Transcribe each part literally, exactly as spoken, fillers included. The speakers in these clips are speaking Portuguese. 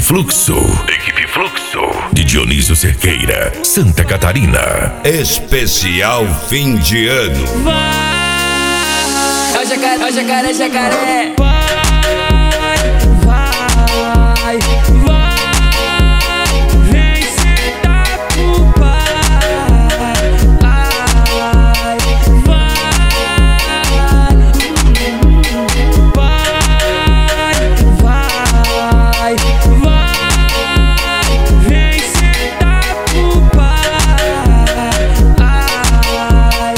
Equipe Fluxo. Equipe Fluxo. De Dionísio Cerqueira, Santa Catarina. Especial fim de ano. Vai, é o jacaré, é o jacaré, é o jacaré. Vai, vai, vai. Vem sentar pro pai. Ai, vai, vai, vai, vai. Vem sentar pro pai. Ai,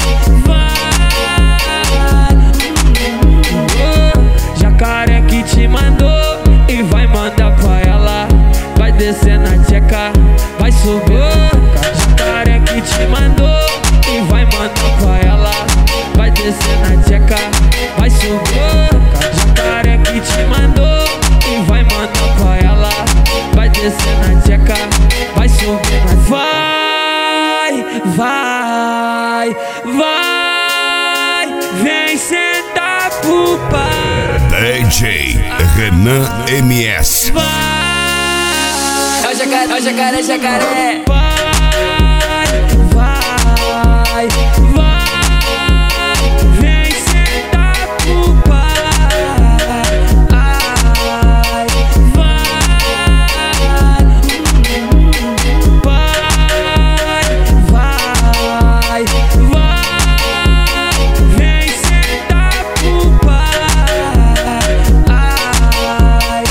vai. Jacaré que te mandou e vai mandar pra ela. Vai descer na tcheca, vai subir. Jacaré que te mandou e vai mandar pra ela. Vai descer na tcheca, vai subir. Jacaré que te mandou e vai mandar pra ela. Vai descer na tcheca, vai subir. Vai, vai, vai. Vem sentar pro pai. D J Renan M S. Vai, é o jacaré, é o jacaré, é o jacaré. Vai, vai, vai. Vem sentar pro pai. Ai, vai, vai, vai, vai. Vem sentar pro pai. Ai,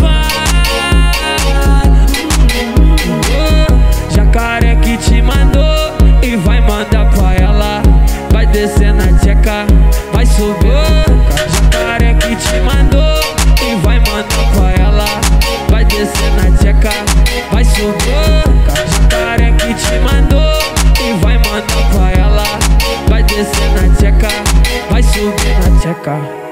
vai. Jacaré que te mandou e vai mandar pra ela. Vai descer na tcheca, vai subir. Jacaré que te mandou e vai mandar pra ela. Vai descer na tcheca, vai subir. Jacaré que te mandou e vai mandar pra ela. Vai descer na tcheca, vai subir na tcheca.